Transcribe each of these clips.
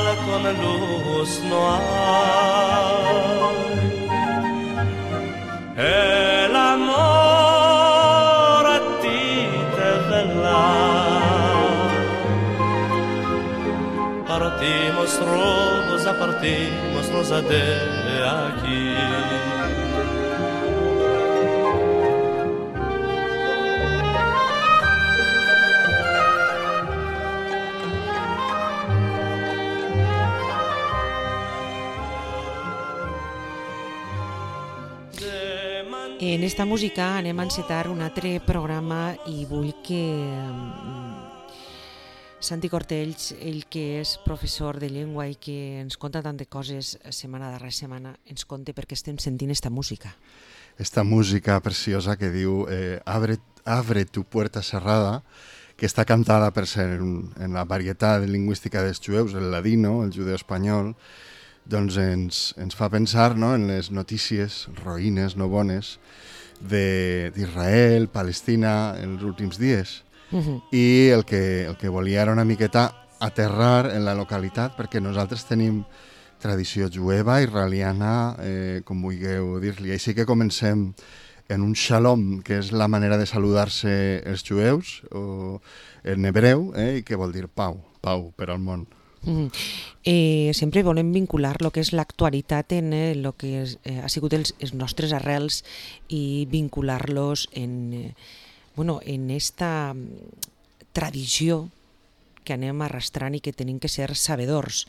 con luz no hay. El amor a ti te vela. Partimos rosa de aquí. En esta música anem a encetar un altre programa i vull que Santi Cortells, ell que és professor de llengua i que ens conta tant de coses setmana darrere setmana, ens conte perquè estem sentint esta música. Esta música preciosa que diu Abre tu puerta cerrada, que està cantada per ser en la varietat lingüística dels jueus, el ladino, el judeu espanyol, doncs ens fa pensar, no, en les notícies roïnes, no bones, d'Israel, Palestina, en els últims dies. I el que volia era una miqueta aterrar en la localitat, perquè nosaltres tenim tradició jueva, israeliana, com vulgueu dir-li. Així que comencem en un shalom, que és la manera de saludar-se els jueus, o en hebreu, i que vol dir pau per al món. Sempre volem vincular el que és l'actualitat en el que ha sigut els nostres arrels i vincular-los en esta tradició que anem arrastrant i que tenim que ser sabedors.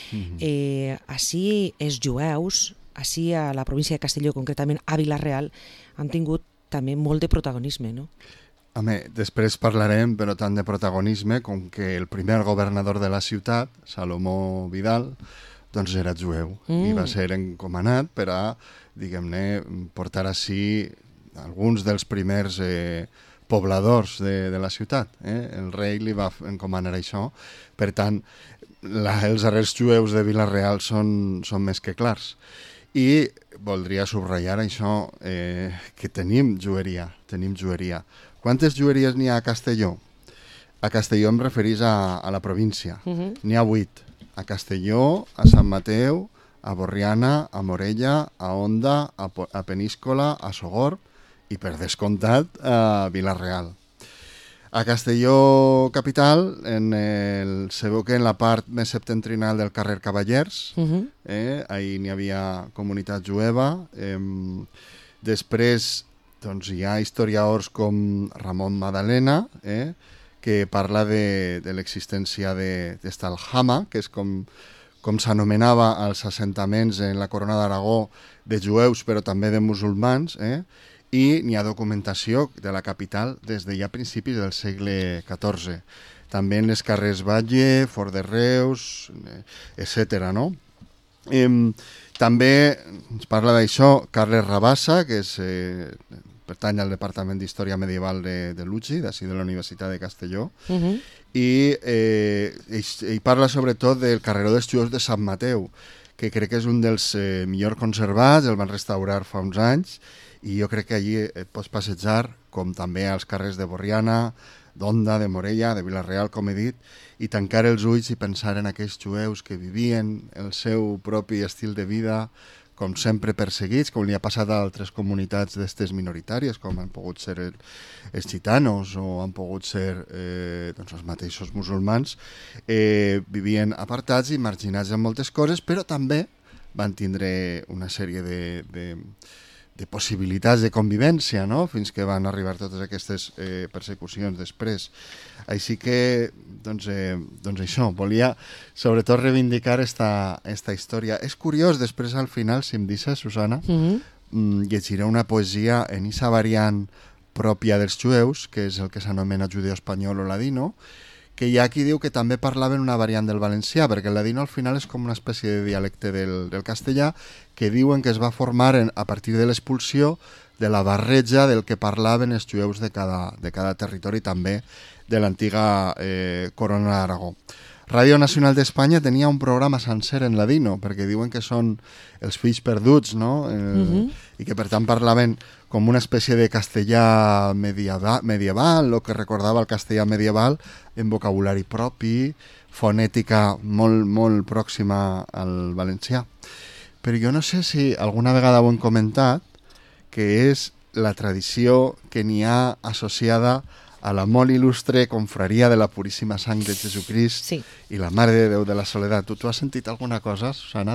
Així els jueus, així a la província de Castelló, concretament a Vila-real, han tingut també molt de protagonisme, no? Home, després parlarem, però tant de protagonisme com que el primer governador de la ciutat, Salomó Vidal, doncs era jueu i va ser encomanat per a, diguem-ne, portar així alguns dels primers pobladors de la ciutat. El rei li va encomanar això. Per tant, els arrels jueus de Vila-real són més que clars. I voldria subratllar això, que tenim jueria. Quantes jueries n'hi ha a Castelló? A Castelló em referís a la província. N'hi ha 8. A Castelló, a Sant Mateu, a Borriana, a Morella, a Onda, a Peníscola, a Sogorb i, per descomptat, a Vila-real. A Castelló capital, se veu que en la part més septentrional del carrer Cavallers, ahí n'hi havia comunitat jueva. Després doncs, hi ha historiadors com Ramon Madalena, que parla de l'existència d'esta aljama, que és com s'anomenava als assentaments en la Corona d'Aragó de jueus, però també de musulmans, i n'hi ha documentació de la capital des de ja principis del segle XIV. També en les carrers Batlle, Fort de Reus, etc. No? També ens parla d'això Carles Rabassa, que pertany al Departament d'Història Medieval de l'UCI, d'ací de la Universitat de Castelló, i parla sobretot del carreró dels jueus de Sant Mateu, que crec que és un dels millor conservats, el van restaurar fa uns anys, i jo crec que allí et pots passejar, com també als carrers de Borriana, d'Onda, de Morella, de Vila-real, com he dit, i tancar els ulls i pensar en aquells jueus que vivien el seu propi estil de vida, com sempre perseguits, com li ha passat a altres comunitats d'estes minoritàries, com han pogut ser els gitanos o han pogut ser els mateixos musulmans, vivien apartats i marginats en moltes coses, però també van tindre una sèrie de possibilitats de convivència, no? Fins que van arribar totes aquestes persecucions després. Així que, doncs això, volia sobretot reivindicar esta història. És curiós, després al final, si em deixes, Susana, llegiré una poesia en esa variant pròpia dels jueus, que és el que s'anomena judeu espanyol o ladino, que hi ha qui diu que també parlaven una variant del valencià, perquè el ladino al final és com una espècie de dialecte del castellà, que diuen que es va formar a partir de l'expulsió de la barreja del que parlaven els jueus de cada territori, també de l'antiga Corona d'Aragó. Ràdio Nacional d'Espanya tenia un programa sencer en ladino, perquè diuen que són els fills perduts, no? I que per tant parlaven com una espècie de castellà medieval, o que recordava el castellà medieval, en vocabulari propi, fonètica molt, molt pròxima al valencià. Però jo no sé si alguna vegada ho hem comentat, que és la tradició que n'hi ha associada a la molt il·lustre confraria de la Puríssima Sang de Jesucrist Sí. i la Mare de Déu de la Soledat. Tu has sentit alguna cosa, Susana,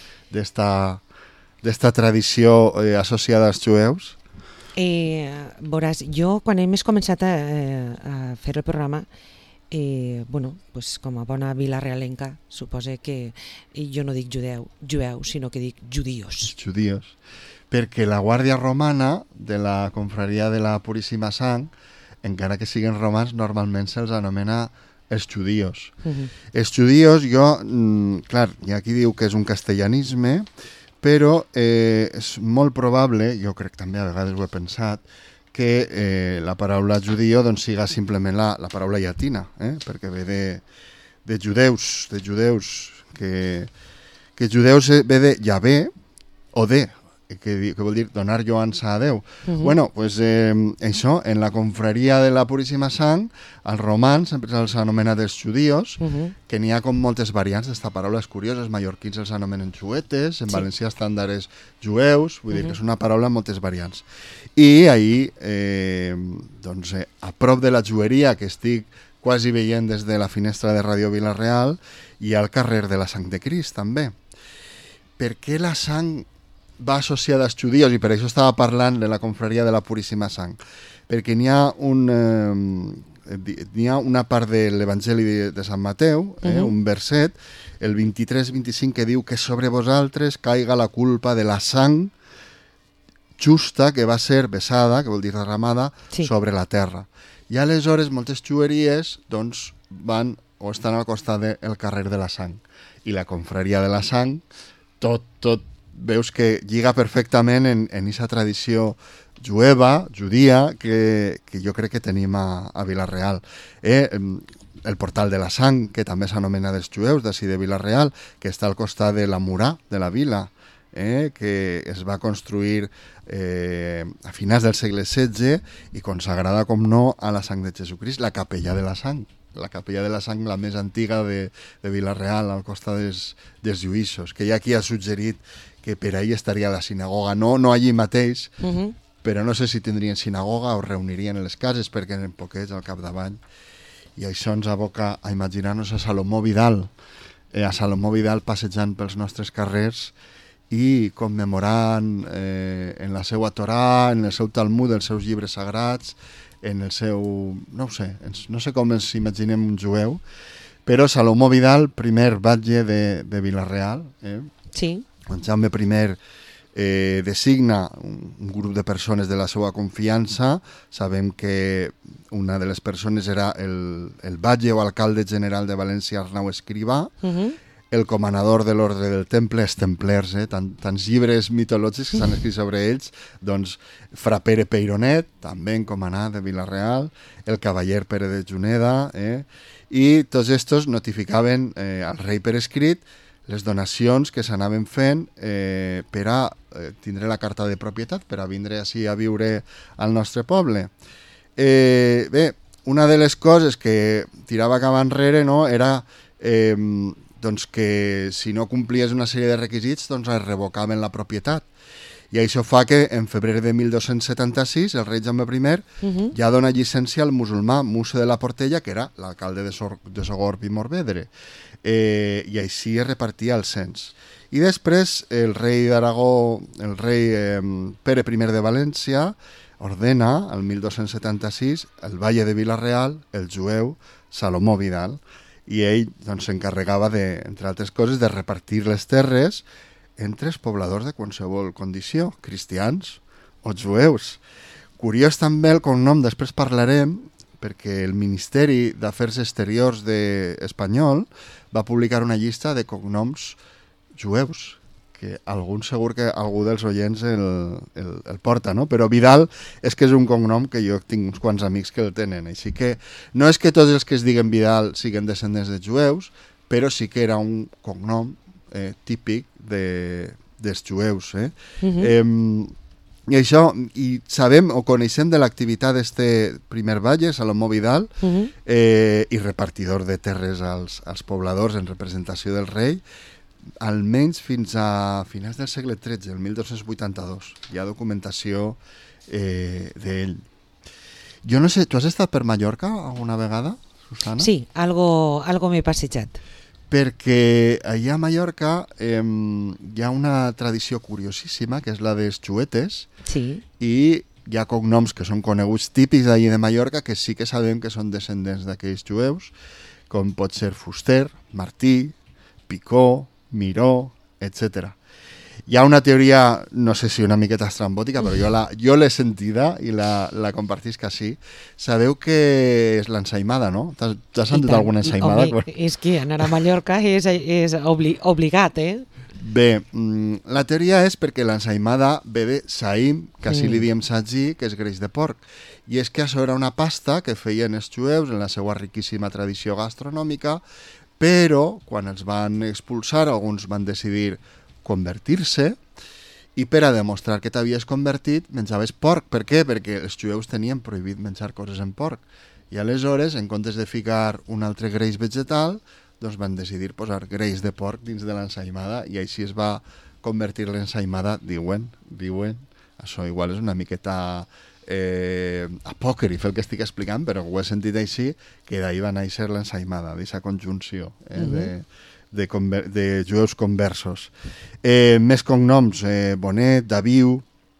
d'esta tradició associada als jueus? Veuràs, jo quan hem començat a fer el programa, bueno, pues com a bona vilarealenca, suposa que jo no dic jueu, sinó que dic judíos. Judíos. Perquè la Guàrdia Romana de la confraria de la Puríssima Sang, encara que siguin romans, normalment se'ls anomena els judíos. Els judíos, clar, hi ha qui diu que és un castellanisme, però és molt probable, jo crec també a vegades ho he pensat, que la paraula judío doncs, siga simplement la paraula llatina, perquè ve de judeus, que judeus ve de Yahvé o de, que vol dir donar lloança a Déu. Bueno, pues això, en la confraria de la Puríssima Sang, els romans sempre se'ls anomena els judíos, que n'hi ha com moltes variants d'esta paraula, és curiós, els mallorquins els anomenen juetes, en valencià estàndard és jueus, vull dir que és una paraula amb moltes variants. I ahir, doncs, a prop de la jueria que estic quasi veient des de la finestra de Ràdio Vila-real, hi ha el carrer de la Sang de Crist, també. Per què la sang va associada als judíos, i per això estava parlant de la confraria de la Puríssima Sang? Perquè n'hi ha una part de l'Evangeli de Sant Mateu, un verset, el 23-25, que diu que sobre vosaltres caiga la culpa de la sang justa que va ser vessada, que vol dir derramada, sobre la terra. I aleshores moltes jueries doncs, van o estan al costat del carrer de la Sang. I la confraria de la Sang, tot veus que lliga perfectament en aquesta tradició jueva, judia, que jo crec que tenim a Vila-real. El portal de la Sang, que també s'anomena dels jueus, d'ací de Vila-real, que està al costat de la Murà de la vila, que es va construir a finals del segle XVI i consagrada, com no, a la sang de Jesucrist, la capella de la Sang. La capella de la Sang, la més antiga de Vila-real, al costat dels lluïssos, que hi ha qui ha suggerit que per ahí estaria la sinagoga, no allí mateix, però no sé si tindrien sinagoga o reunirien en les cases, perquè eren poquets al capdavall. I això ens aboca a imaginar-nos a Salomó Vidal, passejant pels nostres carrers i commemorant en la seva Torà, en el seu Talmud, els seus llibres sagrats, en el seu... no sé com ens imaginem un jueu, però Salomó Vidal, primer batlle de Vila-real, Sí. Quan Jaume I designa un grup de persones de la seva confiança, sabem que una de les persones era el batlle o alcalde general de València, Arnau Escrivà, el comanador de l'ordre del Temple, els templers, tants llibres mitològics que s'han escrit sobre ells, doncs Fra Pere Peironet, també encomanat de Vila-real, el cavaller Pere de Juneda, i tots estos notificaven al rei per escrit les donacions que s'anaven fent per a tindre la carta de propietat, per a vindre així a viure al nostre poble. Bé, una de les coses que tirava cap enrere era doncs que si no complies una sèrie de requisits doncs es revocaven la propietat. I això fa que en febrer de 1276 el rei Jaume I ja dona llicència al musulmà Musa de la Portella, que era l'alcalde de Sogorb i Morvedre, i així es repartia el cens. I després el rei d'Aragó, el rei Pere I de València, ordena, el 1276, el batlle de Vila-real, el jueu Salomó Vidal, i ell s'encarregava, entre altres coses, de repartir les terres entre els pobladors de qualsevol condició, cristians o jueus. Curiós també el cognom, després parlarem, perquè el Ministeri d'Afers Exteriors espanyol va publicar una llista de cognoms jueus, que segur que algú dels oients el porta, no? Però Vidal és que és un cognom que jo tinc uns quants amics que el tenen, així que no és que tots els que es diguen Vidal siguin descendents de jueus, però sí que era un cognom típic dels jueus. I això, i sabem o coneixem de l'activitat d'este primer batlle, Salomó Vidal, i repartidor de terres als pobladors en representació del rei, almenys fins a finals del segle XIII, el 1282. Hi ha documentació d'ell. Jo no sé, tu has estat per Mallorca alguna vegada, Susana? Sí, algo m'he passejat. Perquè allà a Mallorca hi ha una tradició curiosíssima, que és la dels xuetes, Sí. i hi ha cognoms que són coneguts típics d'allí de Mallorca, que sí que sabem que són descendents d'aquells jueus, com pot ser Fuster, Martí, Picó, Miró, etc. Hi ha una teoria, no sé si una miqueta estrambòtica, però jo l'he sentida i la compartisc així. Sabeu que és l'ensaïmada, no? T'has sentit alguna ensaïmada? Home, és que anar a Mallorca és obligat, eh? Bé, la teoria és perquè l'ensaïmada ve de saïm, que així li diem sagí, que és greix de porc. I és que això era una pasta que feien els jueus en la seva riquíssima tradició gastronòmica, però quan els van expulsar alguns van decidir convertir-se, i per a demostrar que t'havies convertit menjaves porc. Per què? Perquè els jueus tenien prohibit menjar coses en porc. I aleshores, en comptes de ficar un altre greix vegetal, doncs van decidir posar greix de porc dins de l'ensaïmada, i així es va convertir l'ensaïmada, diuen. Això igual és una miqueta apòcrif el que estic explicant, però ho he sentit així, que d'ahir va néixer l'ensaïmada, d'aquesta conjunció de jueus conversos. Més cognoms, Bonet, Daviu,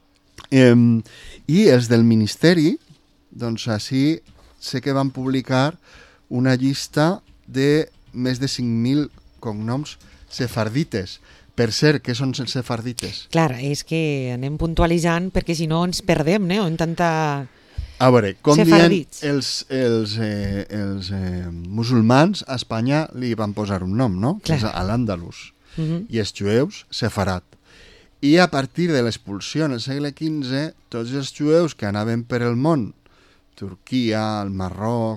i els del Ministeri, doncs així sé que van publicar una llista de més de 5.000 cognoms sefardites. Per cert, què són els sefardites? Clar, és que anem puntualitzant perquè si no ens perdem, no? En tanta... A veure, com Sefardits. dient els musulmans a Espanya li van posar un nom, no? Clar. Que és Al-Àndalus. I els jueus, sefarat. I a partir de l'expulsió en el segle XV, tots els jueus que anaven per el món, Turquia, el Marroc,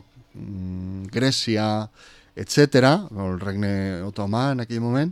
Grècia, etc., o el regne otomà en aquell moment,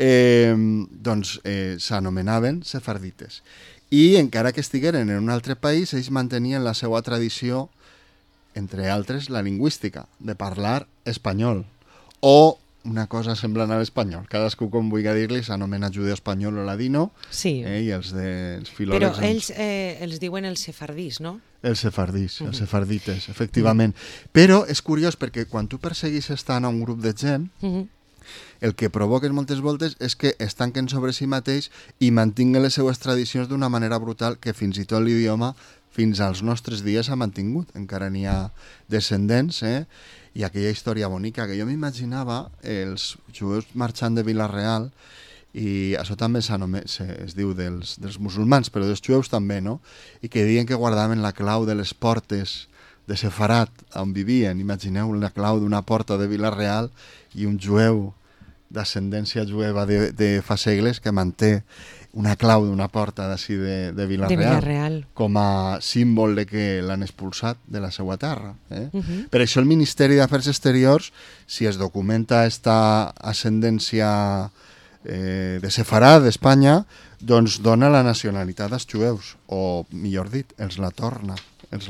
doncs s'anomenaven sefardites. I encara que estigueren en un altre país, ells mantenien la seva tradició, entre altres la lingüística, de parlar espanyol, o una cosa semblant a l'espanyol. Cadascú, com vulgui dir-li, s'anomena judeo-espanyol o ladino, Sí. I els dels Però filòlegs... ells els diuen els sefardís, no? Els sefardís, els sefardites, efectivament. Però és curiós perquè quan tu persegueixes tant a un grup de gent, el que provoques moltes voltes és que es tanquen sobre si mateix i mantinguen les seues tradicions d'una manera brutal, que fins i tot l'idioma fins als nostres dies s'ha mantingut. Encara n'hi ha descendents, i aquella història bonica que jo m'imaginava els jueus marxant de Vila-real, i això també es diu dels musulmans, però dels jueus també, no? I que diuen que guardaven la clau de les portes de Sefarat, on vivien. Imagineu la clau d'una porta de Vila-real i un jueu d'ascendència jueva de fa segles que manté una clau d'una porta d'ací de Vila-real, com a símbol de que l'han expulsat de la seva terra. Per això el Ministeri d'Afers Exteriors, si es documenta esta ascendència de Sefarà d'Espanya, doncs dona la nacionalitat als jueus, o millor dit, els la torna.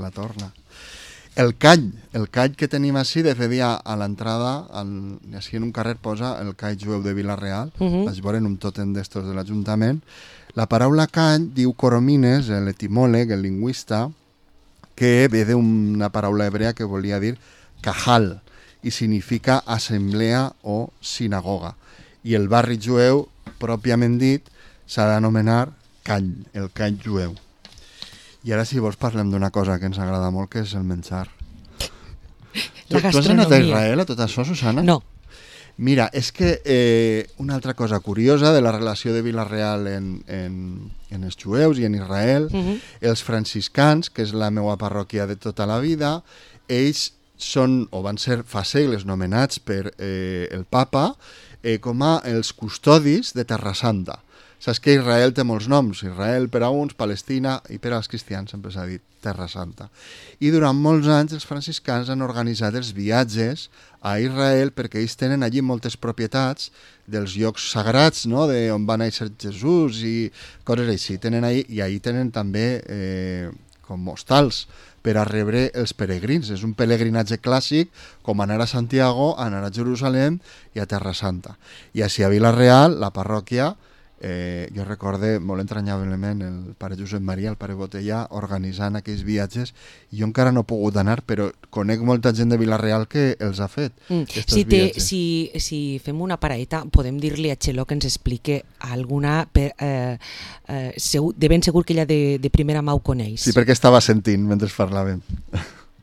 El call que tenim així, de fet, a l'entrada, així en un carrer posa el call jueu de Vila-real, vaig veure en un tòtem d'estos de l'Ajuntament. La paraula call diu Coromines, l'etimòleg, el lingüista, que ve d'una paraula hebrea que volia dir cajal, i significa assemblea o sinagoga. I el barri jueu, pròpiament dit, s'ha d'anomenar call, el call jueu. I ara, si vols, parlem d'una cosa que ens agrada molt, que és el menjar. La gastronomia. Tu has anat a Israel a tot això, Susana? No. Mira, és que una altra cosa curiosa de la relació de Vila-real en els jueus i en Israel, els franciscans, que és la meva parròquia de tota la vida, ells són, o van ser fa segles, nomenats per el papa com a els custodis de Terra Santa. Saps que Israel té molts noms, Israel per a uns, Palestina, i per als cristians sempre s'ha dit Terra Santa. I durant molts anys els franciscans han organitzat els viatges a Israel perquè ells tenen allí moltes propietats dels llocs sagrats, no?, on va néixer Jesús i coses així. Tenen allí, i allí tenen també com hostals per a rebre els peregrins. És un pelegrinatge clàssic com anar a Santiago, anar a Jerusalem i a Terra Santa. I així a Vila-real, la parròquia, jo recorde molt entranyablement el pare Josep Maria, el pare Botellà, organitzant aquells viatges. Jo encara no he pogut anar, però conec molta gent de Vila-real que els ha fet. Si fem una paraeta, podem dir-li a Txelo que ens explique alguna, de ben segur que ella de primera mà ho coneix. Sí, perquè estava sentint mentre parlàvem.